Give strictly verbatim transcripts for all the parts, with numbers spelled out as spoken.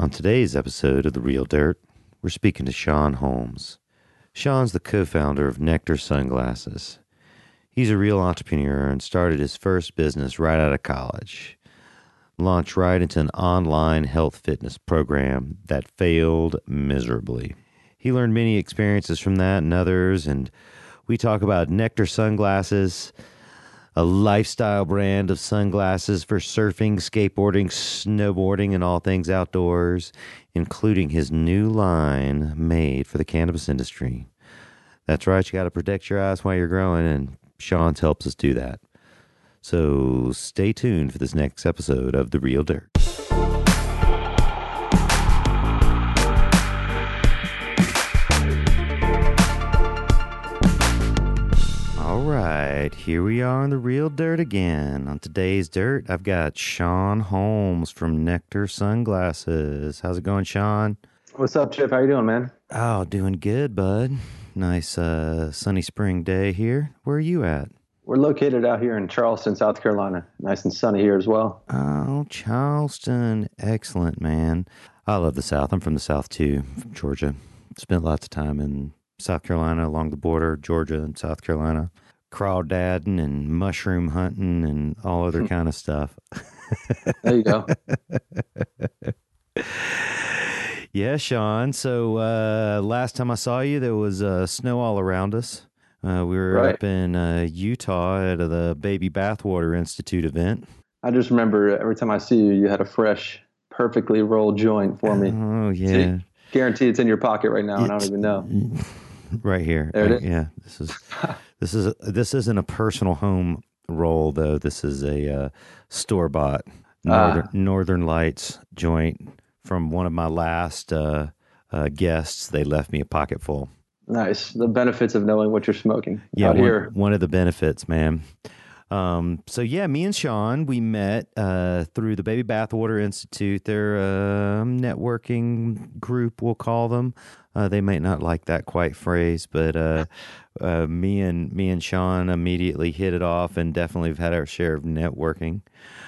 On today's episode of The Real Dirt, we're speaking to Sean Holmes. Sean's the co-founder of Nectar Sunglasses. He's a real entrepreneur and started his first business right out of college. Launched right into an online health fitness program that failed miserably. He learned many experiences from that and others, and we talk about Nectar Sunglasses, a lifestyle brand of sunglasses for surfing, skateboarding, snowboarding, and all things outdoors, including his new line made for the cannabis industry. That's right, you got to protect your eyes while you're growing, and Sean's helps us do that. So stay tuned for this next episode of The Real Dirt. All right, here we are on The Real Dirt again. On today's Dirt, I've got Sean Holmes from Nectar Sunglasses. How's it going, Sean? What's up, Chip? How you doing, man? Oh, doing good, bud. Nice uh, sunny spring day here. Where are you at? We're located out here in Charleston, South Carolina. Nice and sunny here as well. Oh, Charleston. Excellent, man. I love the South. I'm from the South, too, from Georgia. Spent lots of time in South Carolina, along the border, Georgia and South Carolina. Crawdadding and mushroom hunting and all other kind of stuff. There you go. Yeah, Sean. So uh, last time I saw you, there was uh, snow all around us. Uh, we were Right. up in uh, Utah at the Baby Bathwater Institute event. I just remember every time I see you, you had a fresh, perfectly rolled joint for me. Oh, yeah. See, guarantee it's in your pocket right now, and I don't even know. Right here. There it Right- is. Yeah. This is this is this isn't a personal home roll though. This is a uh, store bought Northern, Ah. Northern Lights joint from one of my last uh, uh, guests. They left me a pocket full. Nice. The benefits of knowing what you're smoking. Yeah, out one, here. one of the benefits, man. Um, so yeah, me and Sean, we met uh, through the Baby Bathwater Institute. They're a networking group, we'll call them. Uh, they might not like that quite phrase, but uh, uh, me and me and Sean immediately hit it off, and definitely have had our share of networking.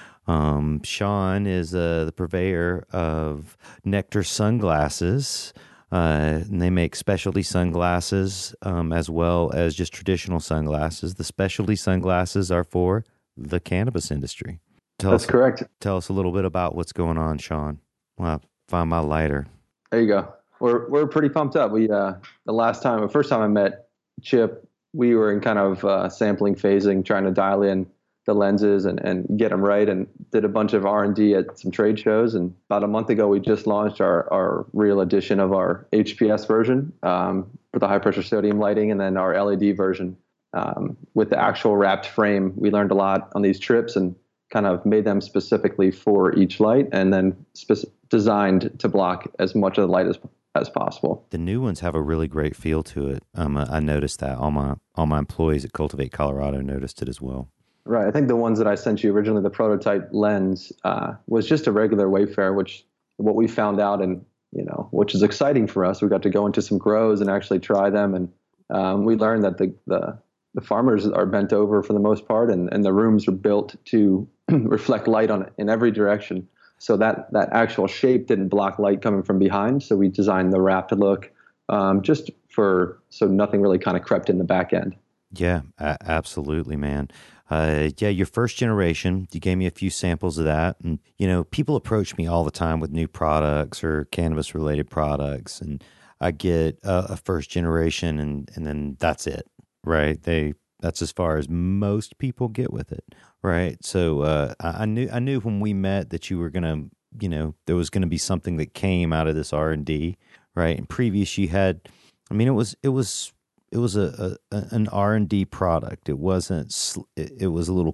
Um, Sean is uh, the purveyor of Nectar Sunglasses. Uh, and they make specialty sunglasses um, as well as just traditional sunglasses. The specialty sunglasses are for the cannabis industry. Tell That's us, correct. Tell us a little bit about what's going on, Sean. Well, find my lighter. There you go. We're we're pretty pumped up. We uh, the last time, the first time I met Chip, we were in kind of uh, sampling phasing, trying to dial in the lenses and, and get them right, and did a bunch of R and D at some trade shows. And about a month ago, we just launched our, our real edition of our H P S version um, for the high pressure sodium lighting, and then our L E D version um, with the actual wrapped frame. We learned a lot on these trips and kind of made them specifically for each light, and then spec- designed to block as much of the light as as possible. The new ones have a really great feel to it. Um, I noticed that. All my all my employees at Cultivate Colorado noticed it as well. Right. I think the ones that I sent you originally, the prototype lens, uh, was just a regular Wayfarer, which what we found out, and you know, which is exciting for us. We got to go into some grows and actually try them, and um, we learned that the, the the farmers are bent over for the most part, and, and the rooms are built to reflect light on it in every direction. So that that actual shape didn't block light coming from behind. So we designed the wrapped look um, just for so nothing really kind of crept in the back end. Yeah, a- absolutely, man. Uh, yeah, your first generation, you gave me a few samples of that. And, you know, people approach me all the time with new products or cannabis related products. And I get a, a first generation and, and then that's it, right? They, that's as far as most people get with it. Right. So, uh, I, I knew, I knew when we met that you were going to, you know, there was going to be something that came out of this R and D, right? And previous you had, I mean, it was, it was, It was a, a an R and D product. It wasn't. It, it was a little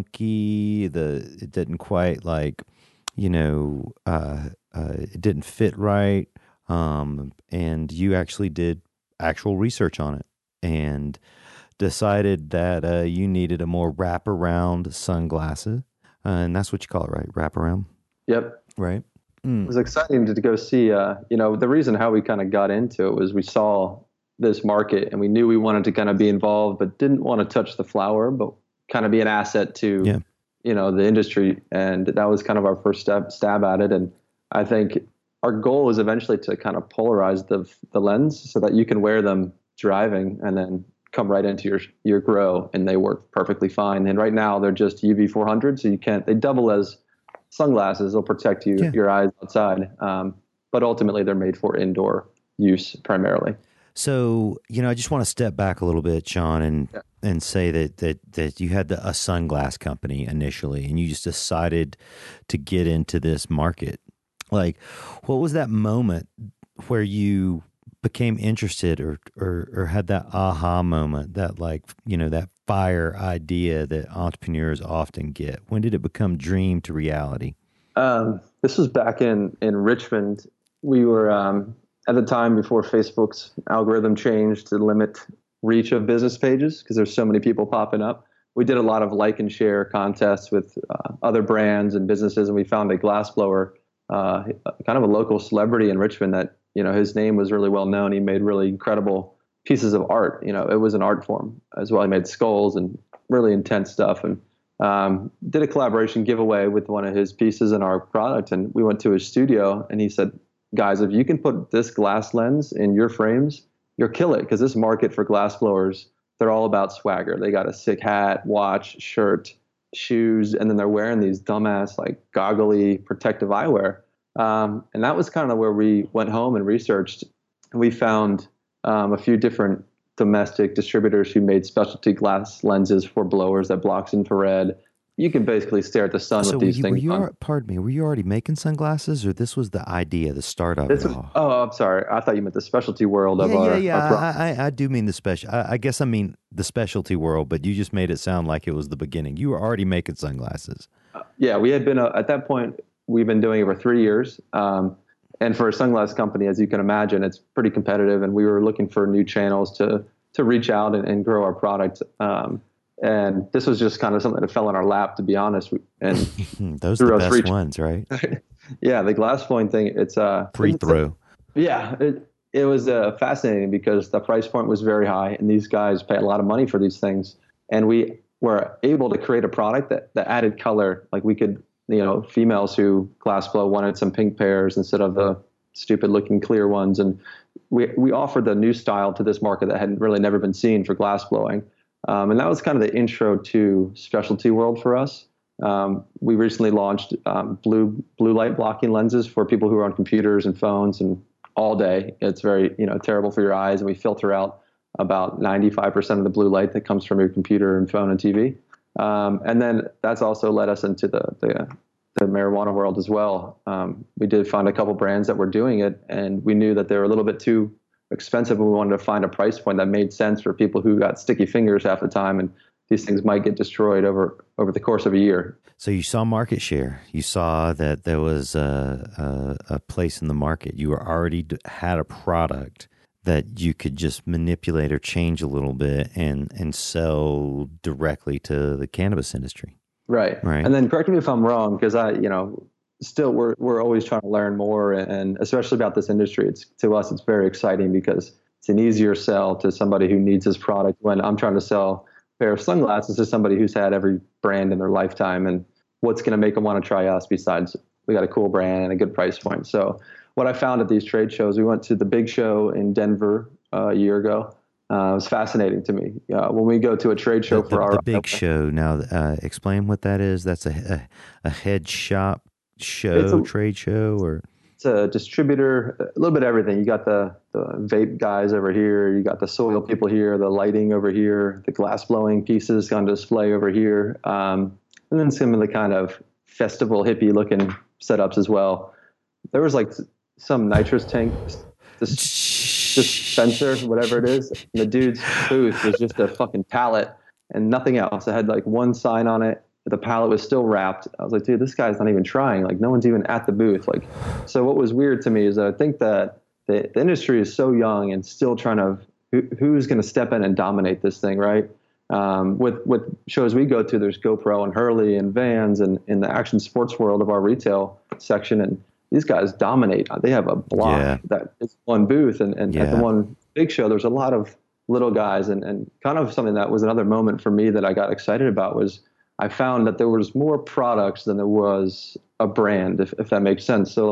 clunky. The it didn't quite like, you know, uh, uh, it didn't fit right. Um, and you actually did actual research on it and decided that uh, you needed a more wraparound sunglasses, uh, and that's what you call it, right? Wraparound, Yep. right? It Mm. was exciting to, to go see, uh, you know, the reason how we kind of got into it was we saw this market and we knew we wanted to kind of be involved, but didn't want to touch the flower, but kind of be an asset to, Yeah. you know, the industry. And that was kind of our first step, stab at it. And I think our goal is eventually to kind of polarize the the lens so that you can wear them driving and then come right into your your grow, and they work perfectly fine. And right now they're just U V four hundred, so you can't. They double as sunglasses. They'll protect you Yeah. your eyes outside, um, but ultimately they're made for indoor use primarily. So, you know, I just want to step back a little bit, Sean, and Yeah. and say that that that you had the, a sunglass company initially, and you just decided to get into this market. Like, what was that moment where you became interested, or or or had that aha moment, that like, you know, that fire idea that entrepreneurs often get? When did it become dream to reality? Um, this was back in in Richmond. We were um, at the time before Facebook's algorithm changed to limit reach of business pages because there's so many people popping up. We did a lot of like and share contests with uh, other brands and businesses, and we found a glassblower, uh, kind of a local celebrity in Richmond that, you know, his name was really well known. He made really incredible pieces of art. You know, it was an art form as well. He made skulls and really intense stuff, and um, did a collaboration giveaway with one of his pieces in our product. And we went to his studio, and he said, guys, if you can put this glass lens in your frames, you'll kill it, because this market for glass blowers, they're all about swagger. They got a sick hat, watch, shirt, shoes, and then they're wearing these dumbass, like, goggly protective eyewear. Um, and that was kind of where we went home and researched. And we found um, a few different domestic distributors who made specialty glass lenses for blowers that blocks infrared. You can basically stare at the sun So with were these you, were things you on. al- pardon me, were you already making sunglasses, or this was the idea, the start of This it was, all? oh, I'm sorry. I thought you meant the specialty world of Yeah, yeah, our, yeah. our product. I, I, I do mean the special. I, I guess I mean the specialty world, but you just made it sound like it was the beginning. You were already making sunglasses. Yeah, we had been, uh, at that point, we've been doing it for three years. Um, and for a sunglass company, as you can imagine, it's pretty competitive. And we were looking for new channels to to reach out and, and grow our product. Um, and this was just kind of something that fell in our lap, to be honest. And Those are the through us best reaching, ones, right? yeah, the glass blowing thing, it's uh, Free it's a, throw. yeah, it, it was uh, fascinating because the price point was very high, and these guys pay a lot of money for these things. And we were able to create a product that, that added color. Like, we could, you know, females who glass blow wanted some pink pairs instead of the stupid looking clear ones. And we, we offered the new style to this market that had really never been seen for glass blowing. Um, and that was kind of the intro to specialty world for us. Um, we recently launched um, blue blue light blocking lenses for people who are on computers and phones and all day. It's very, you know, terrible for your eyes, and we filter out about ninety-five percent of the blue light that comes from your computer and phone and T V. Um, and then that's also led us into the the, the marijuana world as well. Um, we did find a couple brands that were doing it, and we knew that they were a little bit too expensive, and we wanted to find a price point that made sense for people who got sticky fingers half the time, and these things might get destroyed over over the course of a year. So you saw market share. You saw that there was a, a, a place in the market. You were already d- had a product that you could just manipulate or change a little bit and and sell directly to the cannabis industry. Right. Right. And then correct me if I'm wrong, because I, you know, still we're we're always trying to learn more, and especially about this industry. It's, to us, it's very exciting because it's an easier sell to somebody who needs this product when I'm trying to sell a pair of sunglasses to somebody who's had every brand in their lifetime, and what's going to make them want to try us besides we got a cool brand and a good price point. So what I found at these trade shows, we went to the big show in Denver uh, a year ago. Uh, it was fascinating to me. Uh, when we go to a trade show The, for the, our the big show. Now, uh, explain what that is. That's a a, a head shop show, it's a, trade show, or it's a distributor, a little bit of everything. You got the, the vape guys over here. You got the soil people here, the lighting over here, the glass blowing pieces on display over here. Um, and then some of the kind of festival hippie looking setups as well. There was like some nitrous tank dis- dispenser, whatever it is. And the dude's booth was just a fucking pallet and nothing else. It had like one sign on it. The pallet was still wrapped. I was like, dude, this guy's not even trying. Like, no one's even at the booth. Like, so what was weird to me is that I think that the, the industry is so young and still trying to, who, who's going to step in and dominate this thing, right? Um, with with shows we go to, there's GoPro and Hurley and Vans and in the action sports world of our retail section, and these guys dominate. They have a block Yeah. that is one booth, and, and at the Yeah. one big show, there's a lot of little guys, and, and kind of something that was another moment for me that I got excited about was I found that there was more products than there was a brand, if, if that makes sense. So like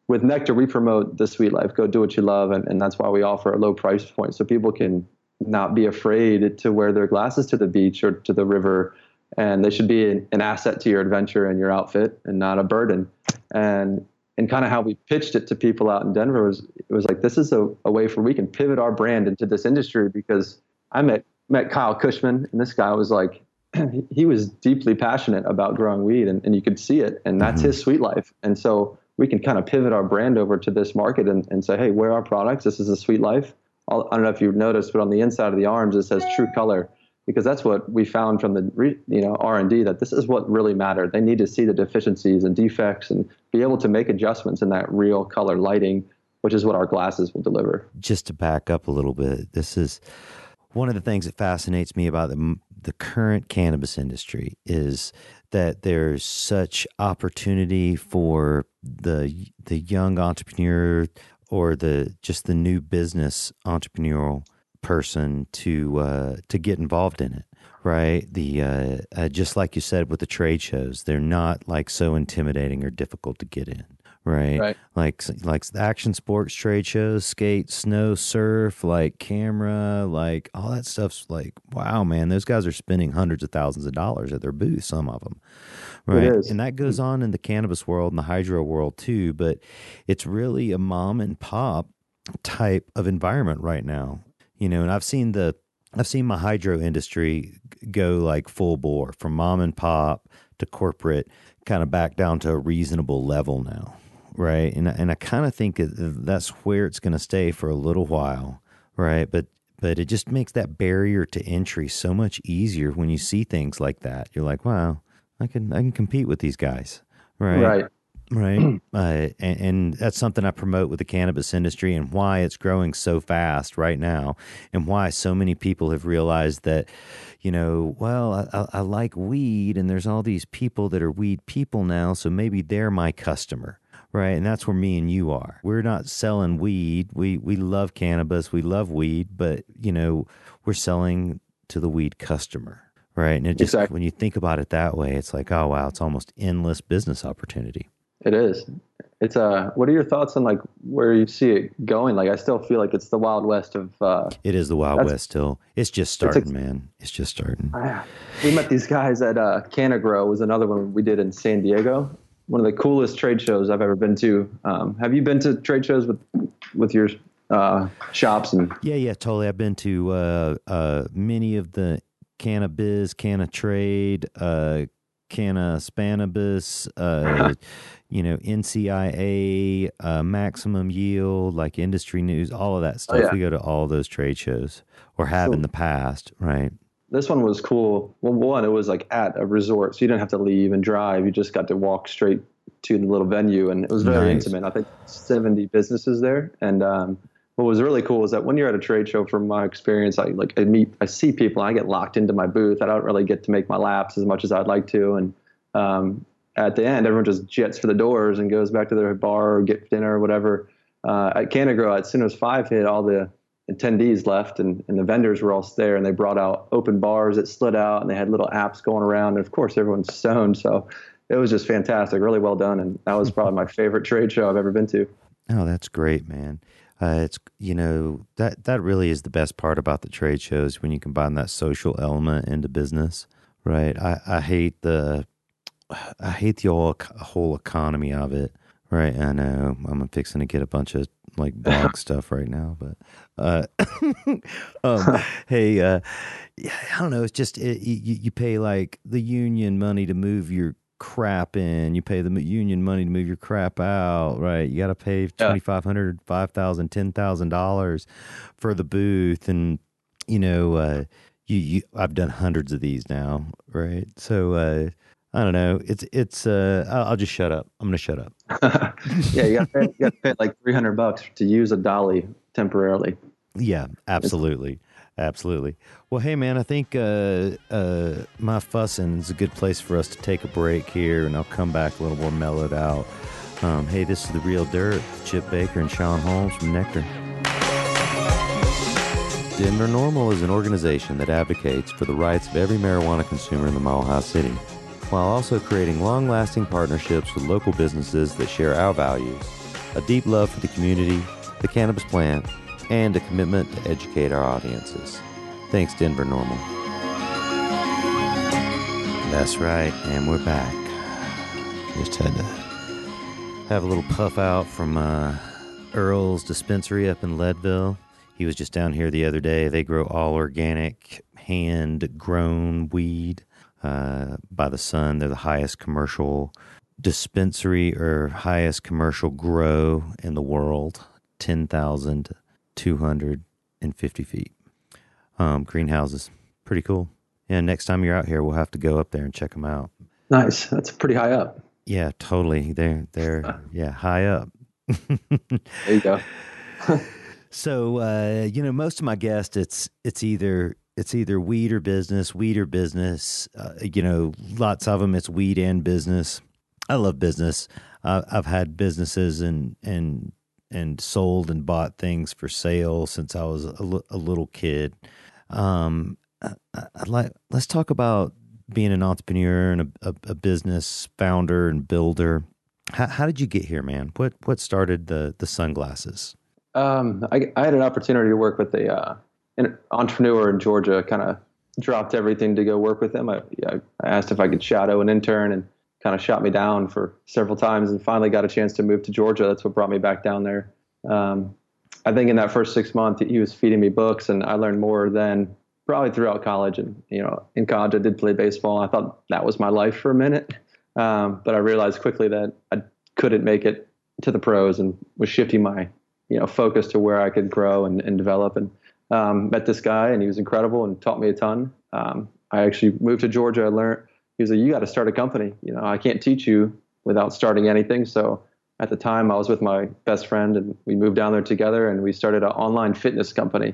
with Nectar, we promote the sweet life, go do what you love. And, and that's why we offer a low price point so people can not be afraid to wear their glasses to the beach or to the river. And they should be an, an asset to your adventure and your outfit and not a burden. And and kind of how we pitched it to people out in Denver was, it was like, this is a, a way for we can pivot our brand into this industry, because I met, met Kyle Cushman, and this guy was like, he was deeply passionate about growing weed, and, and you could see it, and that's mm-hmm. his sweet life. And so we can kind of pivot our brand over to this market and, and say, hey, wear our products. This is a sweet life. I'll, I don't know if you've noticed, but on the inside of the arms, it says True Color, because that's what we found from the you know R and D, that this is what really mattered. They need to see the deficiencies and defects and be able to make adjustments in that real color lighting, which is what our glasses will deliver. Just to back up a little bit, this is one of the things that fascinates me about the, the current cannabis industry is that there's such opportunity for the the young entrepreneur or the just the new business entrepreneurial person to uh, to get involved in it, right? The uh, uh, just like you said with the trade shows, they're not like so intimidating or difficult to get in, right? Right. Like like the action sports trade shows, skate, snow, surf, like camera, like all that stuff's like, wow, man, those guys are spending hundreds of thousands of dollars at their booth, some of them, right? It is. And that goes on in the cannabis world and the hydro world too, but it's really a mom and pop type of environment right now. You know, and I've seen the, I've seen my hydro industry go like full bore from mom and pop to corporate, kind of back down to a reasonable level now, right? And and I kind of think that's where it's going to stay for a little while, right? But but it just makes that barrier to entry so much easier when you see things like that. You're like, wow, I can I can compete with these guys, right? Right. Right. Uh, and, and that's something I promote with the cannabis industry, and why it's growing so fast right now, and why so many people have realized that, you know, well, I, I, I like weed, and there's all these people that are weed people now, so maybe they're my customer. Right. And that's where me and you are. We're not selling weed. We, we love cannabis. We love weed, but, you know, we're selling to the weed customer. Right. And it just, exactly. When you think about it that way, it's like, oh, wow, it's almost endless business opportunity. It is. It's uh what are your thoughts on like where you see it going? Like, I still feel like it's the Wild West of uh it is the Wild West still. It's just starting, it's ex- man. It's just starting. Uh, we met these guys at uh Canagrow was another one we did in San Diego. One of the coolest trade shows I've ever been to. Um have you been to trade shows with with your uh shops? And Yeah, yeah, totally. I've been to uh uh many of the Cannabiz, Canna Trade, uh Canna Spanibus, uh you know, N C I A, uh, Maximum Yield, like Industry News, all of that stuff. Oh, yeah. We go to all those trade shows, or have so, in the past, right? This one was cool. Well, one, it was like at a resort, so you didn't have to leave and drive. You just got to walk straight to the little venue, and it was very nice. Intimate. I think seventy businesses there. And um, what was really cool is that when you're at a trade show, from my experience, I like I meet, I see people, and I get locked into my booth. I don't really get to make my laps as much as I'd like to, and um, at the end, everyone just jets for the doors and goes back to their bar or get dinner or whatever. Uh, at Canagrow, as soon as five hit, all the attendees left, and, and the vendors were all there, and they brought out open bars that slid out, and they had little apps going around. And of course, everyone's stoned. So it was just fantastic, really well done. And that was probably my favorite trade show I've ever been to. Oh, that's great, man. Uh, it's, you know, that, that really is the best part about the trade shows, when you combine that social element into business, right? I, I hate the, I hate the whole, whole economy of it, right? I know I'm fixing to get a bunch of like blog stuff right now, but uh, um, hey, uh, I don't know. It's just it, you, you pay like the union money to move your crap in. You pay the union money to move your crap out, right? You got to pay twenty-five hundred dollars, five thousand dollars, ten thousand dollars for the booth, and you know, uh, you, you I've done hundreds of these now, right? So. Uh, I don't know. It's it's. Uh, I'll, I'll just shut up. I'm gonna shut up. Yeah, you got to pay, pay like three hundred bucks to use a dolly temporarily. Yeah, absolutely, it's... absolutely. Well, hey man, I think uh, uh, my fussing is a good place for us to take a break here, and I'll come back a little more mellowed out. Um, hey, this is The Real Dirt, Chip Baker and Sean Holmes from Nectar. Denver NORML is an organization that advocates for the rights of every marijuana consumer in the Mile High City, while also creating long-lasting partnerships with local businesses that share our values. a deep love for the community, the cannabis plant, and a commitment to educate our audiences. Thanks, Denver Normal. That's right, and we're back. Just had to have a little puff out from uh, Earl's dispensary up in Leadville. He was just down here the other day. They grow all organic, hand-grown weed uh, by the sun. They're the highest commercial dispensary or highest commercial grow in the world, ten thousand two hundred fifty feet. Um, greenhouses, pretty cool. Yeah, next time you're out here, we'll have to go up there and check them out. Nice. That's pretty high up. Yeah, totally. They're they're yeah high up. There you go. So uh, you know, most of my guests, it's it's either it's either weed or business, weed or business. Uh, you know, lots of them, it's weed and business. I love business. Uh, I've had businesses and and and sold and bought things for sale since I was a, l- a little kid. Um, I, I'd like let's talk about being an entrepreneur and a, a, a business founder and builder. How, how did you get here, man? What what started the the sunglasses? Um, I, I had an opportunity to work with a uh, an entrepreneur in Georgia. Kind of dropped everything to go work with him. I, I asked if I could shadow an intern, and kind of shot me down for several times, and finally got a chance to move to Georgia. That's what brought me back down there. Um, I think in that first six months, he was feeding me books, and I learned more than probably throughout college. And, you know, in college, I did play baseball. I thought that was my life for a minute. Um, but I realized quickly that I couldn't make it to the pros, and was shifting my, you know, focus to where I could grow and, and develop. And um, met this guy, and he was incredible and taught me a ton. Um, I actually moved to Georgia. I learned, he was like, you got to start a company. You know, I can't teach you without starting anything. So at the time, I was with my best friend, and we moved down there together, and we started an online fitness company.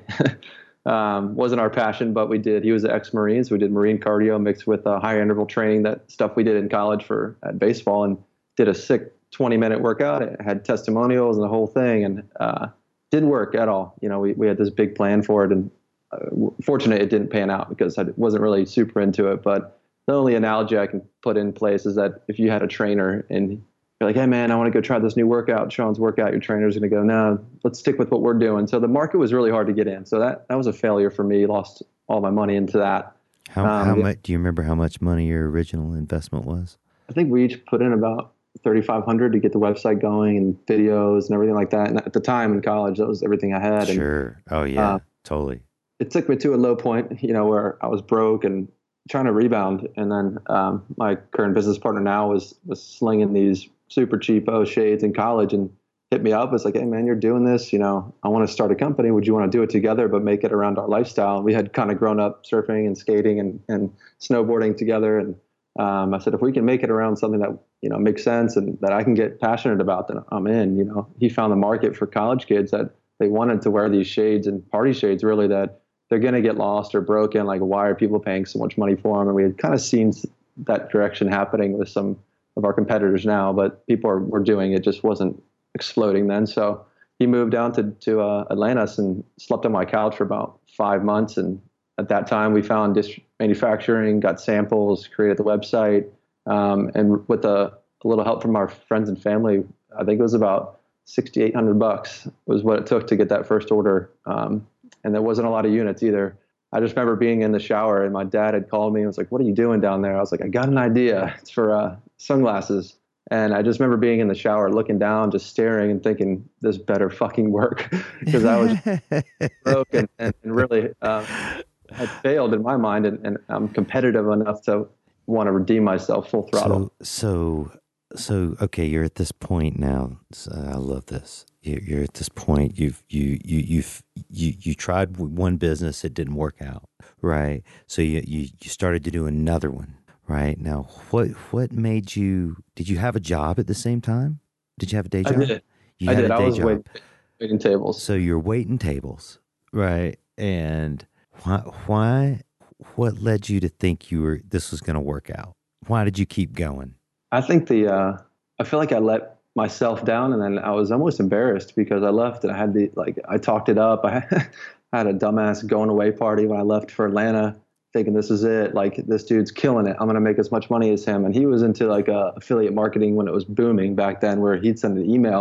Um, wasn't our passion, but we did. He was an ex-Marine, so we did marine cardio mixed with uh, high interval training, that stuff we did in college for at baseball, and did a sick twenty minute workout. It had testimonials and the whole thing, and uh, didn't work at all. You know, we, we had this big plan for it, and uh, fortunate it didn't pan out because I wasn't really super into it. But the only analogy I can put in place is that if you had a trainer and you're like, hey man, I want to go try this new workout, Sean's workout, your trainer's going to go, no, let's stick with what we're doing. So the market was really hard to get in. So that, that was a failure for me. Lost all my money into that. How, um, how much, do you remember how much money your original investment was? I think we each put in about thirty-five hundred to get the website going and videos and everything like that. And at the time in college, that was everything I had. Sure. And, oh yeah, uh, totally. It took me to a low point, you know, where I was broke and trying to rebound. And then um, my current business partner now was, was slinging these super cheap oh shades in college and hit me up. It's like, hey man, you're doing this, you know, I want to start a company. Would you want to do it together, but make it around our lifestyle? And we had kind of grown up surfing and skating and, and snowboarding together. And um, I said, if we can make it around something that, you know, makes sense and that I can get passionate about, then I'm in. You know, he found the market for college kids that they wanted to wear these shades and party shades, really, that they're going to get lost or broken. Like, why are people paying so much money for them? And we had kind of seen that direction happening with some of our competitors now, but people are, were doing it, just wasn't exploding then. So he moved down to, to uh, Atlantis and slept on my couch for about five months. And at that time we found dist- manufacturing, got samples, created the website. Um, and with a, a little help from our friends and family, I think it was about sixty-eight hundred bucks was what it took to get that first order. Um, and there wasn't a lot of units either. I just remember being in the shower and my dad had called me and was like, what are you doing down there? I was like, I got an idea. It's for uh, sunglasses. And I just remember being in the shower, looking down, just staring and thinking, this better fucking work. Because I was broke and, and really uh, had failed in my mind. And, and I'm competitive enough to want to redeem myself full throttle. So, so, so okay, you're at this point now. So I love this. You're at this point. You've you you you've you you tried one business. It didn't work out, right? So you you you started to do another one, right? Now, what what made you? Did you have a job at the same time? Did you have a day job? I did. You I had did. a day I was job. waiting, waiting tables. So you're waiting tables, right? And why why what led you to think you were this was going to work out? Why did you keep going? I think the uh, I feel like I let myself down, and then I was almost embarrassed because I left and I had the like I talked it up. I had a dumbass going away party when I left for Atlanta, thinking this is it. Like, this dude's killing it. I'm gonna make as much money as him. And he was into like uh, affiliate marketing when it was booming back then, where he'd send an email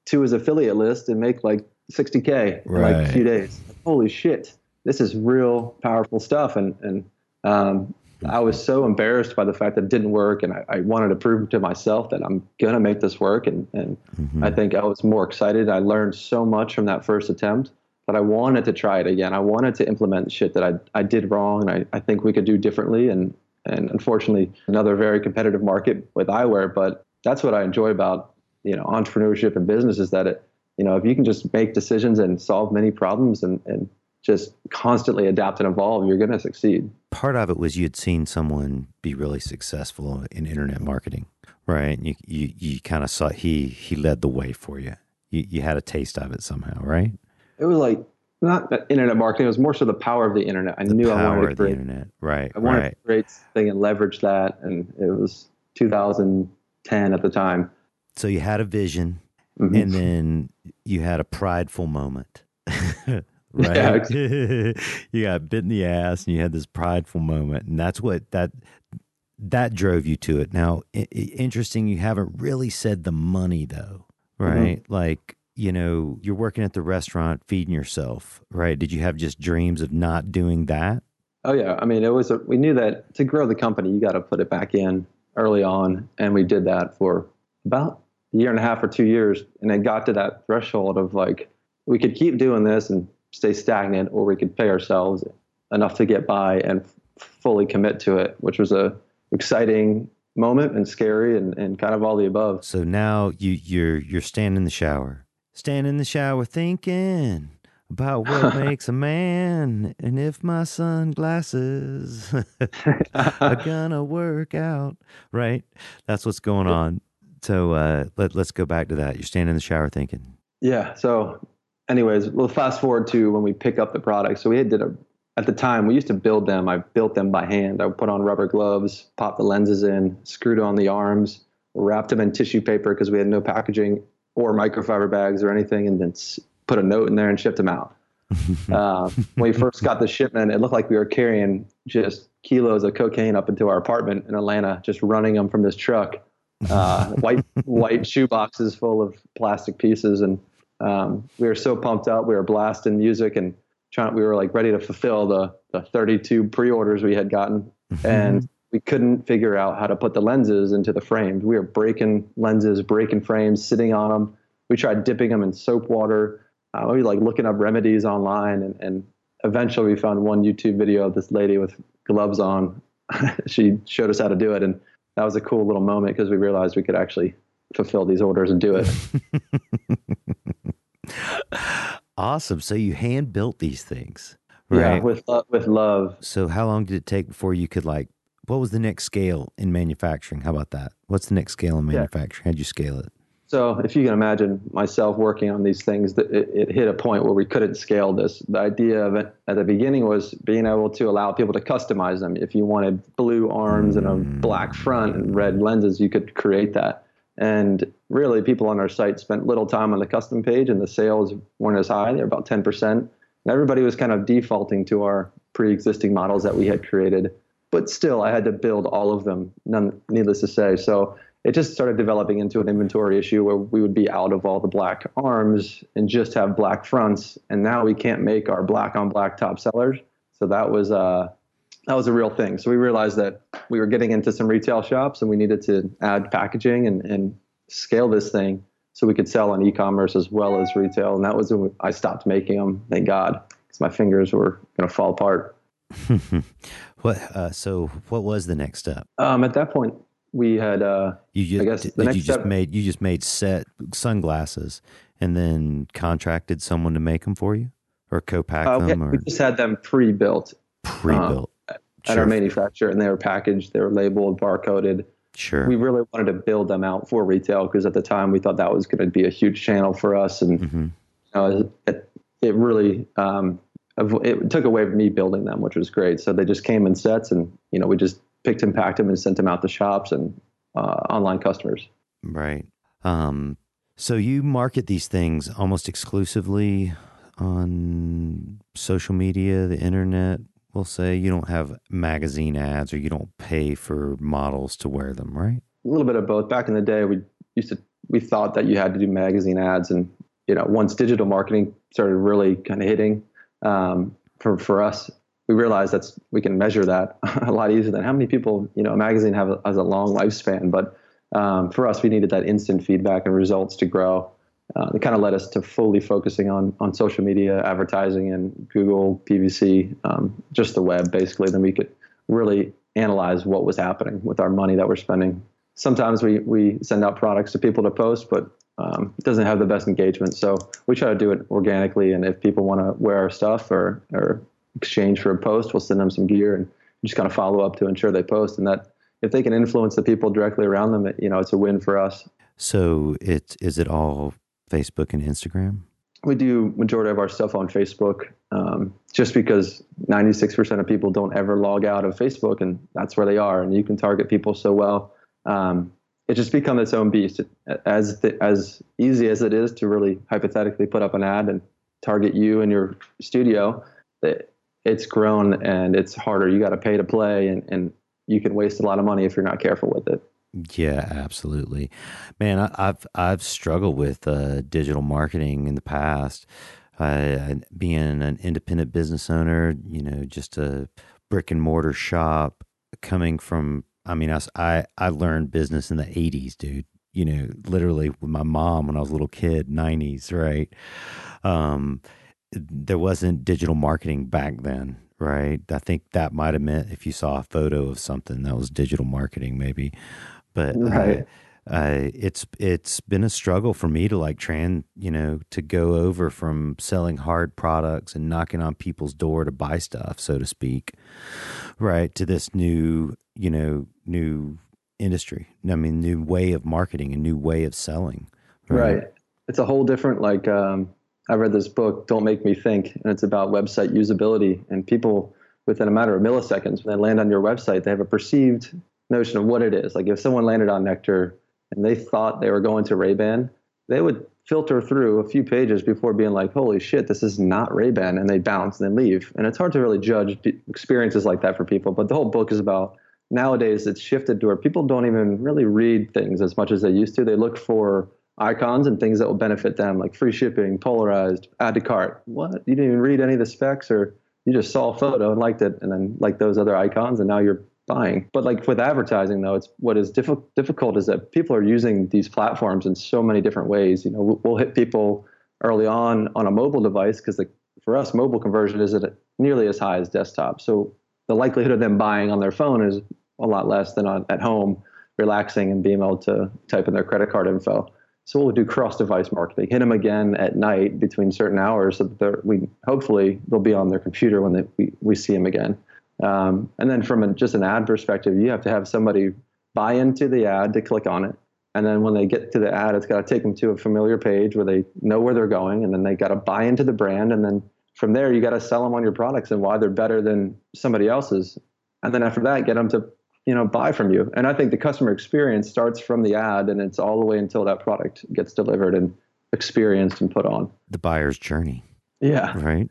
to his affiliate list and make like sixty K in Right. like a few days. Holy shit. This is real powerful stuff. And, and, um, I was so embarrassed by the fact that it didn't work. And I, I wanted to prove to myself that I'm going to make this work. And, and Mm-hmm. I think I was more excited. I learned so much from that first attempt that I wanted to try it again. I wanted to implement shit that I, I did wrong. And I, I think we could do differently. And, and unfortunately, another very competitive market with eyewear. But that's what I enjoy about, you know, entrepreneurship and business is that it, you know, if you can just make decisions and solve many problems and, and just constantly adapt and evolve, you're going to succeed. Part of it was you'd seen someone be really successful in internet marketing, right? You you, you kind of saw he he led the way for you. You you had a taste of it somehow, right? It was like not internet marketing. It was more so the power of the internet. I The knew I power wanted to of the create. internet, right? I wanted right. to create something and leverage that, and it was two thousand ten at the time. So you had a vision, Mm-hmm. and then you had a prideful moment. Right. Yeah, exactly. You got bit in the ass and you had this prideful moment. And that's what that, that drove you to it. Now, I- I- interesting. You haven't really said the money though, right? Mm-hmm. Like, you know, you're working at the restaurant, feeding yourself, right? Did you have just dreams of not doing that? Oh yeah. I mean, it was, a, we knew that to grow the company, you got to put it back in early on. And we did that for about a year and a half or two years. And it got to that threshold of like, we could keep doing this and stay stagnant, or we could pay ourselves enough to get by and f- fully commit to it, which was a exciting moment and scary and, and kind of all the above. So now you, you're, you're standing in the shower, standing in the shower thinking about what makes a man, and if my sunglasses are gonna work out, right? That's what's going on. So uh, let, let's go back to that. You're standing in the shower thinking. Yeah. So anyways, we'll fast forward to when we pick up the product. So we did a, at the time we used to build them. I built them by hand. I would put on rubber gloves, pop the lenses in, screwed on the arms, wrapped them in tissue paper because we had no packaging or microfiber bags or anything, and then put a note in there and shipped them out. uh, when we first got the shipment, it looked like we were carrying just kilos of cocaine up into our apartment in Atlanta, just running them from this truck. Uh, white white shoe boxes full of plastic pieces, and um, we were so pumped up. We were blasting music and trying. We were like ready to fulfill the the thirty-two pre-orders we had gotten, and we couldn't figure out how to put the lenses into the frames. We were breaking lenses, breaking frames, sitting on them. We tried dipping them in soap water. Uh, we were like looking up remedies online, and, and eventually we found one YouTube video of this lady with gloves on. She showed us how to do it, and that was a cool little moment because we realized we could actually fulfill these orders and do it. Awesome. So you hand built these things, right? Yeah, with uh, with love. So how long did it take before you could like, what was the next scale in manufacturing? How about that? What's the next scale in manufacturing? Yeah. How'd you scale it? So if you can imagine myself working on these things, that it, it hit a point where we couldn't scale this. The idea of it at the beginning was being able to allow people to customize them. If you wanted blue arms and a black front and red lenses, you could create that. And really, people on our site spent little time on the custom page, and the sales weren't as high. They're about ten percent. And everybody was kind of defaulting to our pre-existing models that we had created. But still, I had to build all of them, none, needless to say. So it just started developing into an inventory issue where we would be out of all the black arms and just have black fronts. And now we can't make our black on black top sellers. So that was uh, that was a real thing. So we realized that we were getting into some retail shops and we needed to add packaging and, and scale this thing so we could sell on e-commerce as well as retail. And that was when I stopped making them, thank God, because my fingers were going to fall apart. What? Uh, so what was the next step? Um, at that point, we had, uh, you just, I guess did, the next you just step, made, you just made set sunglasses and then contracted someone to make them for you or co-pack uh, them? we, or we just had them pre-built. Pre-built. Um, at sure. our manufacturer, and they were packaged, they were labeled, barcoded. Sure. We really wanted to build them out for retail because at the time we thought that was going to be a huge channel for us. And mm-hmm. you know, it, it really, um, it took away from me building them, which was great. So they just came in sets, and, you know, we just picked and packed them and sent them out to shops and uh, online customers. Right. Um, so you market these things almost exclusively on social media, the internet. We'll say you don't have magazine ads, or you don't pay for models to wear them, right? A little bit of both. Back in the day, we used to we thought that you had to do magazine ads. And, you know, once digital marketing started really kind of hitting, um, for, for us, we realized that's, we can measure that a lot easier than how many people, you know, a magazine have a, has a long lifespan. But, um, for us, we needed that instant feedback and results to grow. Uh, it kind of led us to fully focusing on, on social media, advertising, and Google, P V C, um, just the web, basically. Then we could really analyze what was happening with our money that we're spending. Sometimes we, we send out products to people to post, but um, it doesn't have the best engagement. So we try to do it organically. And if people want to wear our stuff or, or exchange for a post, we'll send them some gear and just kind of follow up to ensure they post. And that if they can influence the people directly around them, it, you know, it's a win for us. So it, is it all Facebook and Instagram? We do majority of our stuff on Facebook, um, just because ninety-six percent of people don't ever log out of Facebook, and that's where they are. And you can target people so well. Um, it just becomes its own beast. It, as the, as easy as it is to really hypothetically put up an ad and target you and your studio, it, it's grown and it's harder. You got to pay to play, and, and you can waste a lot of money if you're not careful with it. Yeah, absolutely, man. I, I've I've struggled with uh, digital marketing in the past. Uh, being an independent business owner, you know, just a brick and mortar shop, coming from. I mean, I I, I learned business in the eighties, dude. You know, literally with my mom when I was a little kid, nineties, right? Um, there wasn't digital marketing back then, right? I think that might have meant if you saw a photo of something that was digital marketing, maybe. But right. uh, uh, it's it's been a struggle for me to like tran, you know, to go over from selling hard products and knocking on people's door to buy stuff, so to speak, right, to this new, you know, new industry. I mean, new way of marketing, a new way of selling. Right. right. It's a whole different, like, um, I read this book, Don't Make Me Think, and it's about website usability. And people, within a matter of milliseconds, when they land on your website, they have a perceived notion of what it is. Like if someone landed on Nectar and they thought they were going to Ray-Ban, they would filter through a few pages before being like, holy shit, this is not Ray-Ban, and they bounce and then leave. And it's hard to really judge experiences like that for people. But the whole book is about, nowadays it's shifted to where people don't even really read things as much as they used to. They look for icons and things that will benefit them, like free shipping, polarized, add to cart. What? You didn't even read any of the specs, or you just saw a photo and liked it and then liked those other icons, and now you're buying. But like with advertising, though, it's what is diff- difficult is that people are using these platforms in so many different ways. You know, we'll, we'll hit people early on on a mobile device because for us, mobile conversion isn't nearly as high as desktop. So the likelihood of them buying on their phone is a lot less than on, at home, relaxing and being able to type in their credit card info. So we'll do cross-device marketing, hit them again at night between certain hours so that we hopefully they'll be on their computer when they, we, we see them again. Um, and then from a, just an ad perspective, you have to have somebody buy into the ad to click on it. And then when they get to the ad, it's got to take them to a familiar page where they know where they're going. And then they got to buy into the brand. And then from there, you got to sell them on your products and why they're better than somebody else's. And then after that, get them to, you know, buy from you. And I think the customer experience starts from the ad, and it's all the way until that product gets delivered and experienced and put on. The buyer's journey. Yeah. Right.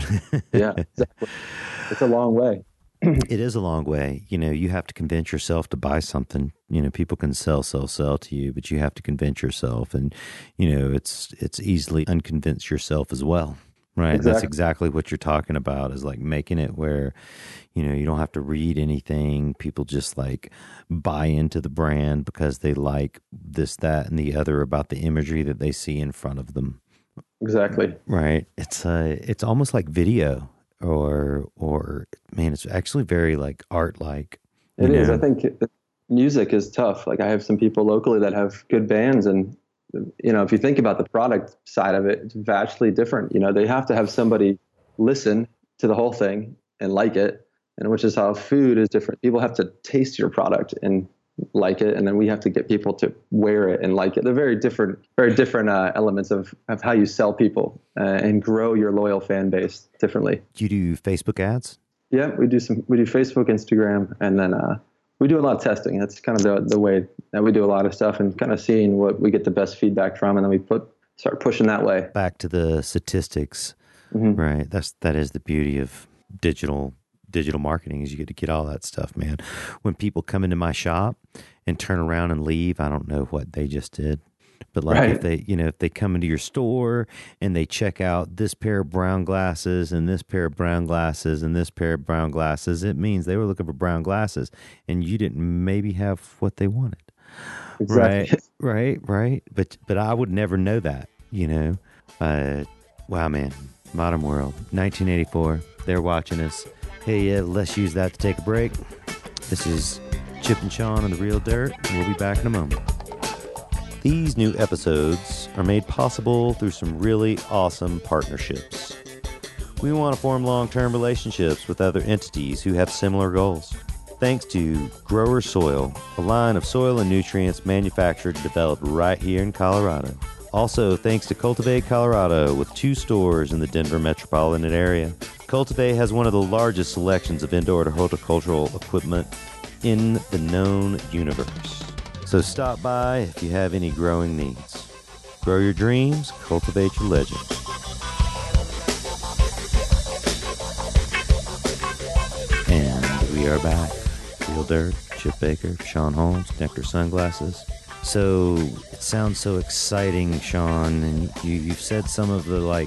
Yeah, exactly. It's a long way. It is a long way. You know, you have to convince yourself to buy something. You know, people can sell, sell, sell to you, but you have to convince yourself. And, you know, it's it's easily unconvince yourself as well. Right. Exactly. That's exactly what you're talking about, is like making it where, you know, you don't have to read anything. People just like buy into the brand because they like this, that, and the other about the imagery that they see in front of them. Exactly. Right. It's uh, it's almost like video. Or, or man, it's actually very like art-like. It is. I think music is tough. Like I have some people locally that have good bands, and you know, if you think about the product side of it, it's vastly different. You know, they have to have somebody listen to the whole thing and like it, and which is how food is different. People have to taste your product and like it, and then we have to get people to wear it and like it. They're very different, very different uh, elements of, of how you sell people uh, and grow your loyal fan base differently. Do you do Facebook ads? Yeah, we do some. We do Facebook, Instagram, and then uh, we do a lot of testing. That's kind of the the way that we do a lot of stuff, and kind of seeing what we get the best feedback from, and then we put start pushing that way. Back to the statistics, mm-hmm. Right? That's that is the beauty of digital. digital marketing is you get to get all that stuff, man. When people come into my shop and turn around and leave, I don't know what they just did. But like if Right. they, you know, if they come into your store and they check out this pair of brown glasses and this pair of brown glasses and this pair of brown glasses, it means they were looking for brown glasses and you didn't maybe have what they wanted. Exactly. Right, right, right. But but I would never know that, you know. Uh, wow, man, modern world, nineteen eighty-four. They're watching us. Hey, uh, let's use that to take a break. This is Chip and Sean on the Real Dirt. And we'll be back in a moment. These new episodes are made possible through some really awesome partnerships. We want to form long-term relationships with other entities who have similar goals. Thanks to Grower Soil, a line of soil and nutrients manufactured and developed right here in Colorado. Also, thanks to Cultivate Colorado, with two stores in the Denver metropolitan area. Cultivate has one of the largest selections of indoor horticultural equipment in the known universe. So stop by if you have any growing needs. Grow your dreams, cultivate your legends. And we are back. Real Dirt, Chip Baker, Sean Holmes, Nectar Sunglasses. So it sounds so exciting, Sean, and you, you've said some of the like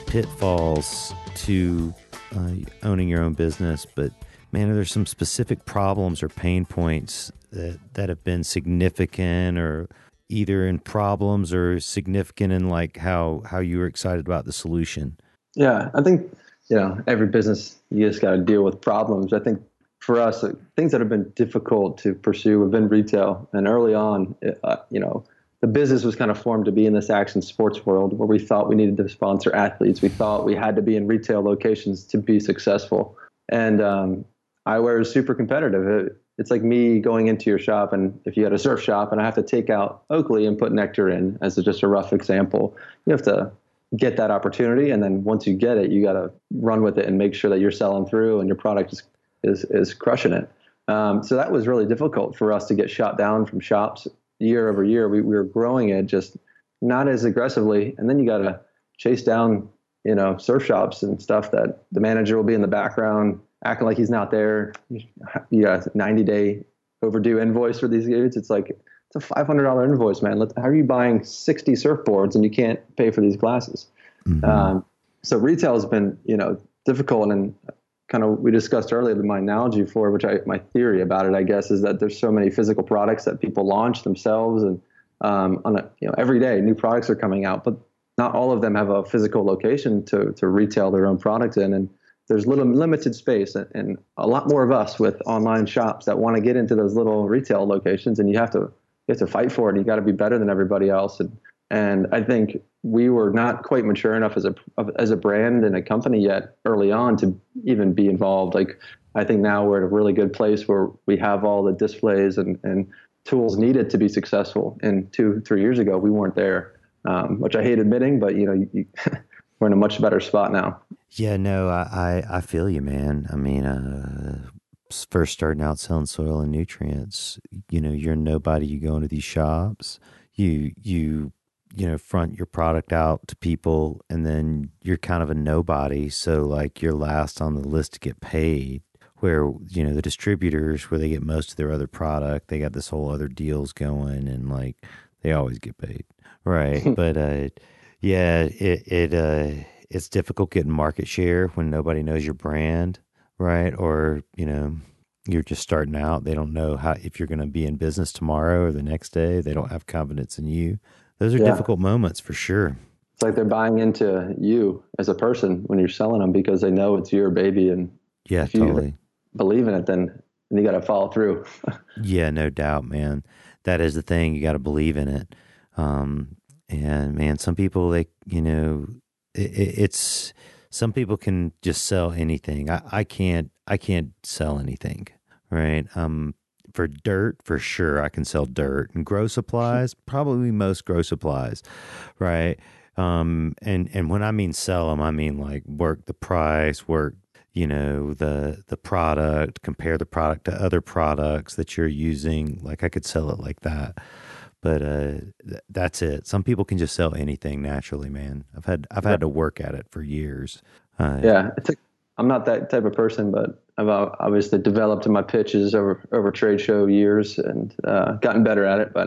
pitfalls to uh, owning your own business, but man, are there some specific problems or pain points that, that have been significant, or either in problems or significant in like how, how you were excited about the solution? Yeah, I think, you know, every business, you just got to deal with problems. I think for us, uh, things that have been difficult to pursue have been retail. And early on, uh, you know, the business was kind of formed to be in this action sports world where we thought we needed to sponsor athletes. We thought we had to be in retail locations to be successful. And um, eyewear is super competitive. It, it's like me going into your shop, and if you had a surf shop and I have to take out Oakley and put Nectar in as a, just a rough example, you have to get that opportunity. And then once you get it, you got to run with it and make sure that you're selling through and your product is is is crushing it. Um, so that was really difficult for us to get shot down from shops year over year. We, we were growing it just not as aggressively. And then you got to chase down, you know, surf shops and stuff that the manager will be in the background acting like he's not there. You got a ninety day overdue invoice for these dudes. It's like, it's a five hundred dollars invoice, man. How are you buying sixty surfboards and you can't pay for these glasses? Mm-hmm. Um, so retail has been, you know, difficult. And kind of, we discussed earlier, my analogy for which I, my theory about it, I guess, is that there's so many physical products that people launch themselves, and um, on a, you know, every day new products are coming out, but not all of them have a physical location to to retail their own product in, and there's little limited space, and, and a lot more of us with online shops that want to get into those little retail locations, and you have to you have to fight for it. And you got to be better than everybody else, and and I think we were not quite mature enough as a as a brand and a company yet early on to even be involved. Like, I think now we're at a really good place where we have all the displays and, and tools needed to be successful. And two, three years ago, we weren't there, um, which I hate admitting, but you know, you, you, we're in a much better spot now. Yeah, no, I, I, I feel you, man. I mean, uh, first starting out selling soil and nutrients, you know, you're nobody. You go into these shops, you, you, you know, front your product out to people, and then you're kind of a nobody. So like you're last on the list to get paid, where, you know, the distributors, where they get most of their other product, they got this whole other deals going, and like they always get paid. Right. But, uh, yeah, it, it, uh, it's difficult getting market share when nobody knows your brand. Right. Or, you know, you're just starting out. They don't know how, if you're going to be in business tomorrow or the next day. They don't have confidence in you. Those are yeah. difficult moments for sure. It's like they're buying into you as a person when you're selling them, because they know it's your baby. And yeah, if you totally believe in it, then, then you got to follow through. Yeah, no doubt, man. That is the thing. You got to believe in it. Um, and man, some people, they, you know, it, it's, some people can just sell anything. I, I can't, I can't sell anything. Right. Um, For dirt, for sure, I can sell dirt. And grow supplies, probably most grow supplies, right? Um, and and when I mean sell them, I mean like work the price, work, you know, the the product, compare the product to other products that you're using. Like I could sell it like that, but uh, th- that's it. Some people can just sell anything naturally, man. I've had I've had to work at it for years. Uh, yeah, it's a, I'm not that type of person, but I've obviously developed in my pitches over over trade show years and uh, gotten better at it. But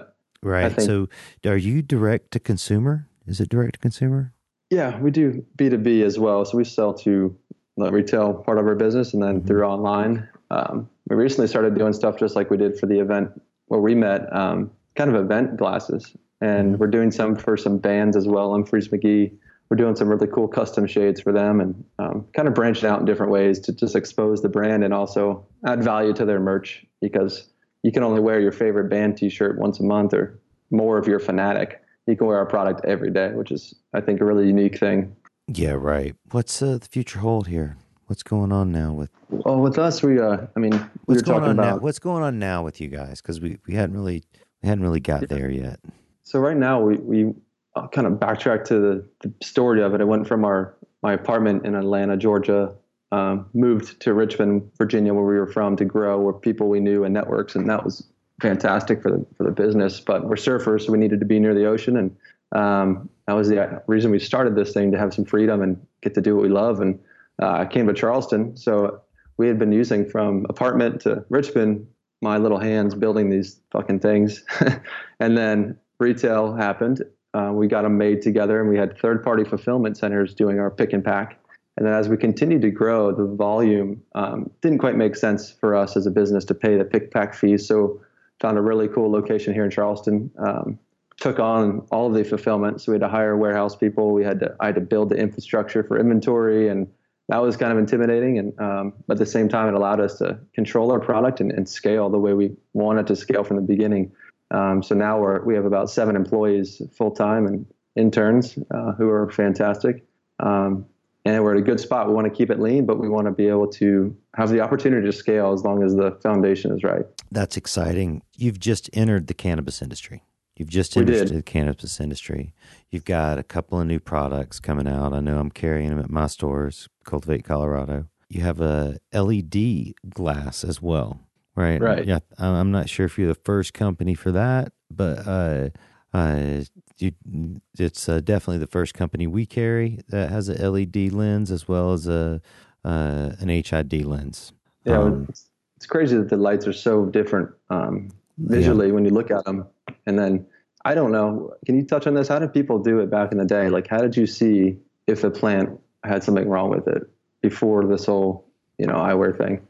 I Right. think, So are you direct to consumer? Is it direct to consumer? yeah, we do B two B as well. So we sell to the retail part of our business and then Hmm. through online. Um, we recently started doing stuff just like we did for the event where we met, um, kind of event glasses. Hmm. And we're doing some for some bands as well. Humphreys McGee. We're doing some really cool custom shades for them and um, kind of branching out in different ways to just expose the brand and also add value to their merch because you can only wear your favorite band t-shirt once a month or more if you're a fanatic. You can wear our product every day, which is, I think, a really unique thing. Yeah, right. What's uh, the future hold here? What's going on now with Well, with us, we, uh, I mean, we what's were going talking on now? about, What's going on now with you guys? Because we, we hadn't really we hadn't really got there yet. so right now we, we uh, kind of backtrack to the, the story of it. It went from our, my apartment in Atlanta, Georgia, um, moved to Richmond, Virginia, where we were from to grow, where people we knew and networks. And that was fantastic for the, for the business, but we're surfers, so we needed to be near the ocean. And, um, that was the reason we started this thing, to have some freedom and get to do what we love. And, uh, I came to Charleston. So we had been using from apartment to Richmond, my little hands building these fucking things. And then retail happened. Uh, we got them made together and we had third party fulfillment centers doing our pick and pack. And then as we continued to grow, the volume um, didn't quite make sense for us as a business to pay the pick pack fees. So found a really cool location here in Charleston. Um, took on all of the fulfillment. So we had to hire warehouse people. We had to, I had to build the infrastructure for inventory, and that was kind of intimidating. And, um, but at the same time, it allowed us to control our product and, and scale the way we wanted to scale from the beginning. Um, so now we're, we have about seven employees full time and interns uh, who are fantastic. Um, and we're at a good spot. We want to keep it lean, but we want to be able to have the opportunity to scale as long as the foundation is right. That's exciting. You've just entered the cannabis industry. You've just We entered did. the cannabis industry. You've got a couple of new products coming out. I know I'm carrying them at my stores, Cultivate Colorado. You have a L E D glass as well, right? Right. Yeah, I- I'm not sure if you're the first company for that, but uh, uh, you, it's uh, definitely the first company we carry that has a L E D lens as well as a uh, an H I D lens. Yeah. Um, It's, it's crazy that the lights are so different um, yeah. visually when you look at them. And then I don't know, can you touch on this? How did people do it back in the day? Like, how did you see if a plant had something wrong with it before this whole, you know, eyewear thing?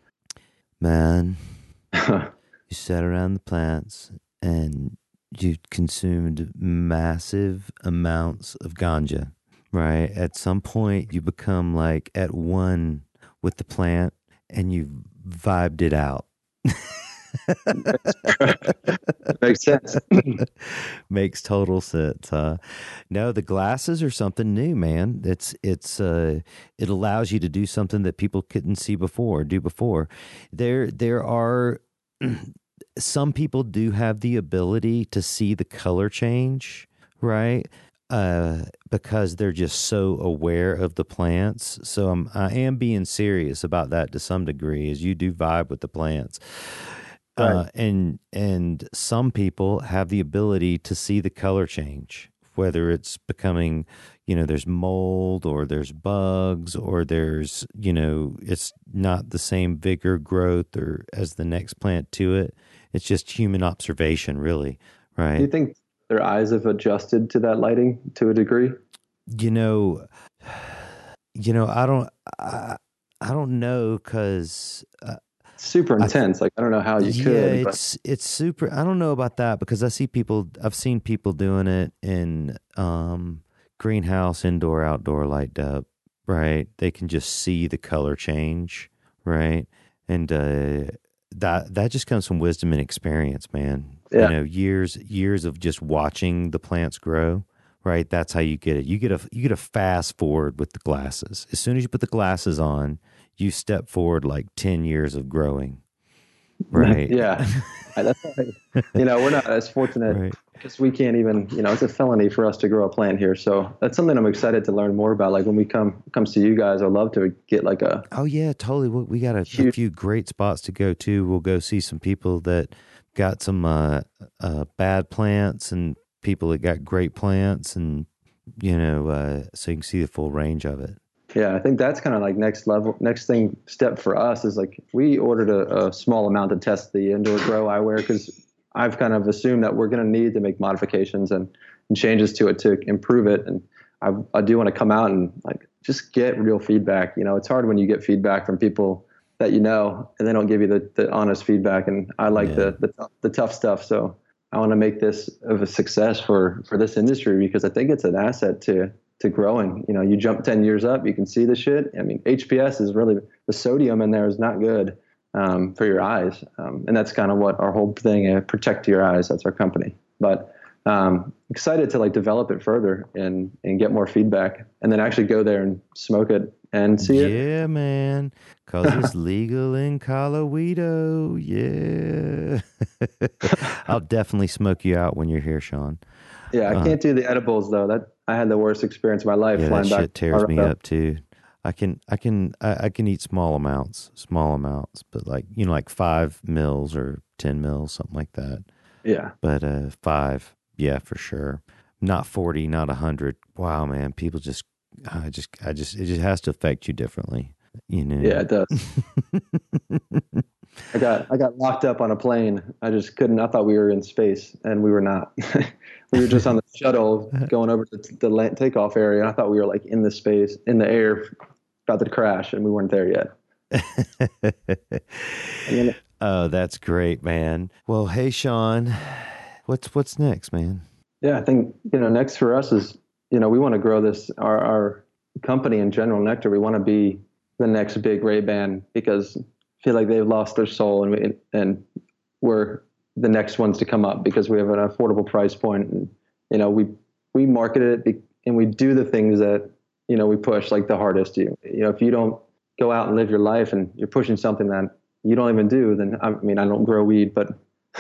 Man, you sat around the plants and you consumed massive amounts of ganja, right? At some point, you become like at one with the plant and you vibed it out. Makes sense. Makes total sense, huh? No, the glasses are something new, man. It's it's uh it allows you to do something that people couldn't see before, do before. There there are some people do have the ability to see the color change, right? Uh, because they're just so aware of the plants. So I'm, I am being serious about that to some degree, as you do vibe with the plants. Right. Uh, and and some people have the ability to see the color change, whether it's becoming, you know, there's mold or there's bugs or there's, you know, it's not the same vigor growth or as the next plant to it. It's just human observation, really, Do you right? think their eyes have adjusted to that lighting to a degree? You know, you know, I don't, I, I don't know because uh, Super I, th- intense. Like, I don't know how you yeah, could, but it's it's super. I don't know about that because I see people. I've seen people doing it in um, greenhouse, indoor, outdoor, light up. Right, they can just see the color change. Right, and uh, that that just comes from wisdom and experience, man. You yeah, know, years years of just watching the plants grow. Right, that's how you get it. You get a you get a fast forward with the glasses. As soon as you put the glasses on, you step forward like ten years of growing. Right. yeah. I- That's why, you know, we're not as fortunate Right. because we can't even, you know, it's a felony for us to grow a plant here. So that's something I'm excited to learn more about. Like when we come comes to you guys, I'd love to get like a Oh yeah, totally. We, we got a, a huge. few great spots to go to. We'll go see some people that got some uh, uh, bad plants and people that got great plants, and you know, uh, so you can see the full range of it. Yeah, I think that's kind of like next level, next thing step for us is like we ordered a, a small amount to test the indoor grow eyewear because I've kind of assumed that we're going to need to make modifications and, and changes to it to improve it. And I, I do want to come out and like just get real feedback. You know, it's hard when you get feedback from people that you know and they don't give you the, the honest feedback. And I like yeah. the, the the tough stuff. So I want to make this of a success for for this industry because I think it's an asset to to growing. You know, you jump ten years up, you can see the shit. I mean, H P S is really, the sodium in there is not good um, for your eyes. Um, and that's kind of what our whole thing is, protect your eyes. That's our company. But um, excited to like develop it further and, and get more feedback and then actually go there and smoke it and see yeah, it. Yeah, man. Cause it's legal in Colorado. Yeah. I'll definitely smoke you out when you're here, Sean. Yeah, I uh, can't do the edibles though. That I had the worst experience of my life. Yeah, flying that back shit tears me up too. I can, I can, I, I can eat small amounts, small amounts, but like you know, like five mils or ten mils, something like that. Yeah. But uh, five, yeah, for sure. Not forty, not a hundred. Wow, man, people just, I just, I just, it just has to affect you differently, you know. Yeah, it does. I got I got locked up on a plane. I just couldn't. I thought we were in space, and we were not. We were just on the shuttle going over to the land, takeoff area, and I thought we were like in the space, in the air, about to crash, and we weren't there yet. then, oh, that's great, man. Well, hey, Sean, what's what's next, man? Yeah, I think you know next for us is you know we want to grow this our our company in general, Nectar. We want to be the next big Ray-Ban because feel like they've lost their soul and we, and we're the next ones to come up because we have an affordable price point and you know we we market it and we do the things that you know we push like the hardest. You you know if you don't go out and live your life and you're pushing something that you don't even do, then I mean I don't grow weed, but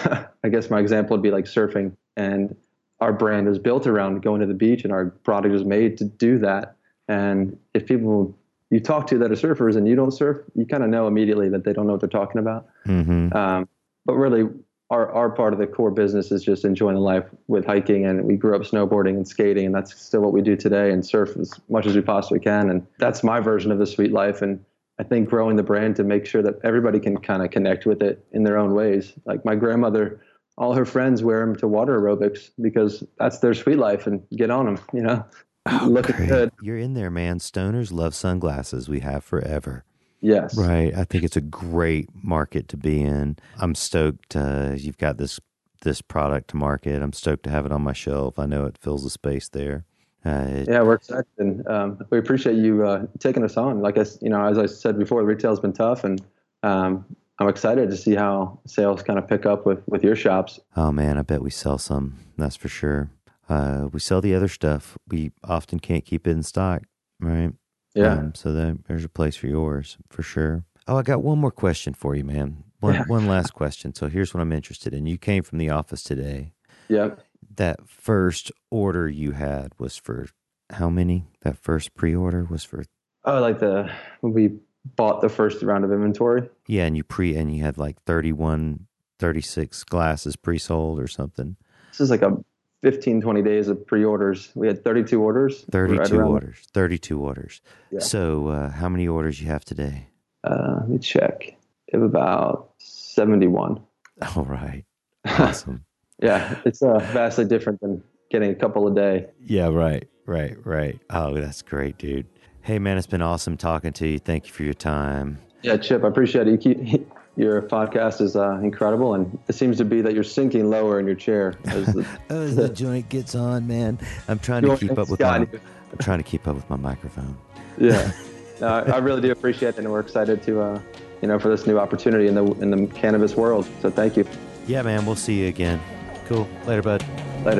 I guess my example would be like surfing, and our brand is built around going to the beach and our product is made to do that. And if people you talk to that are surfers and you don't surf, you kind of know immediately that they don't know what they're talking about. Mm-hmm. Um, but really, our our part of the core business is just enjoying the life with hiking. And we grew up snowboarding and skating, and that's still what we do today, and surf as much as we possibly can. And that's my version of the sweet life. And I think growing the brand to make sure that everybody can kind of connect with it in their own ways. Like my grandmother, all her friends wear them to water aerobics because that's their sweet life, and get on them, you know. Oh, looking good. You're in there, man. Stoners love sunglasses. We have forever. Yes. Right. I think it's a great market to be in. I'm stoked uh, you've got this this product to market. I'm stoked to have it on my shelf. I know it fills the space there. Uh, yeah, we're excited. And um, we appreciate you uh, taking us on. Like I, you know, as I said before, the retail's been tough, and um, I'm excited to see how sales kind of pick up with, with your shops. Oh, man, I bet we sell some. That's for sure. Uh, we sell the other stuff. We often can't keep it in stock, right? Yeah. Um, so that, there's a place for yours, for sure. Oh, I got one more question for you, man. One yeah. one last question. So here's what I'm interested in. You came from the office today. Yeah. That first order you had was for how many? That first pre-order was for? Oh, like the when we bought the first round of inventory. Yeah, and you pre and you had like thirty-one, thirty-six glasses pre-sold or something. This is like a fifteen, twenty days of pre-orders. We had thirty-two orders. thirty-two right orders. thirty-two orders. Yeah. So uh, how many orders you have today? Uh, let me check. We have about seventy-one. All right. Awesome. Yeah, it's uh, vastly different than getting a couple a day. Yeah, right, right, right. Oh, that's great, dude. Hey, man, it's been awesome talking to you. Thank you for your time. Yeah, Chip, I appreciate it. You keep, your podcast is uh, incredible, and it seems to be that you're sinking lower in your chair. As the, oh, as the joint gets on, man. I'm trying to keep up with my, I'm trying to keep up with my microphone. Yeah, no, I really do appreciate it, and we're excited to, uh, you know, for this new opportunity in the in the cannabis world. So thank you. Yeah, man. We'll see you again. Cool. Later, bud. Later.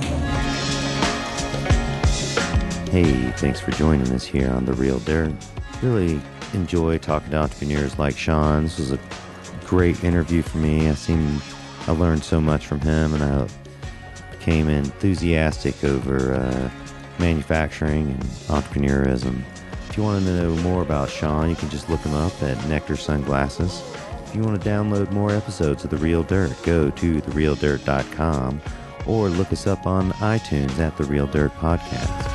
Hey, thanks for joining us here on The Real Dirt. Really enjoy talking to entrepreneurs like Sean. This was a great interview for me. I seem I learned so much from him, and I became enthusiastic over uh, manufacturing and entrepreneurism. If you want to know more about Sean, you can just look him up at Nectar Sunglasses. If you want to download more episodes of The Real Dirt, go to the real dirt dot com or look us up on iTunes at The Real Dirt Podcast.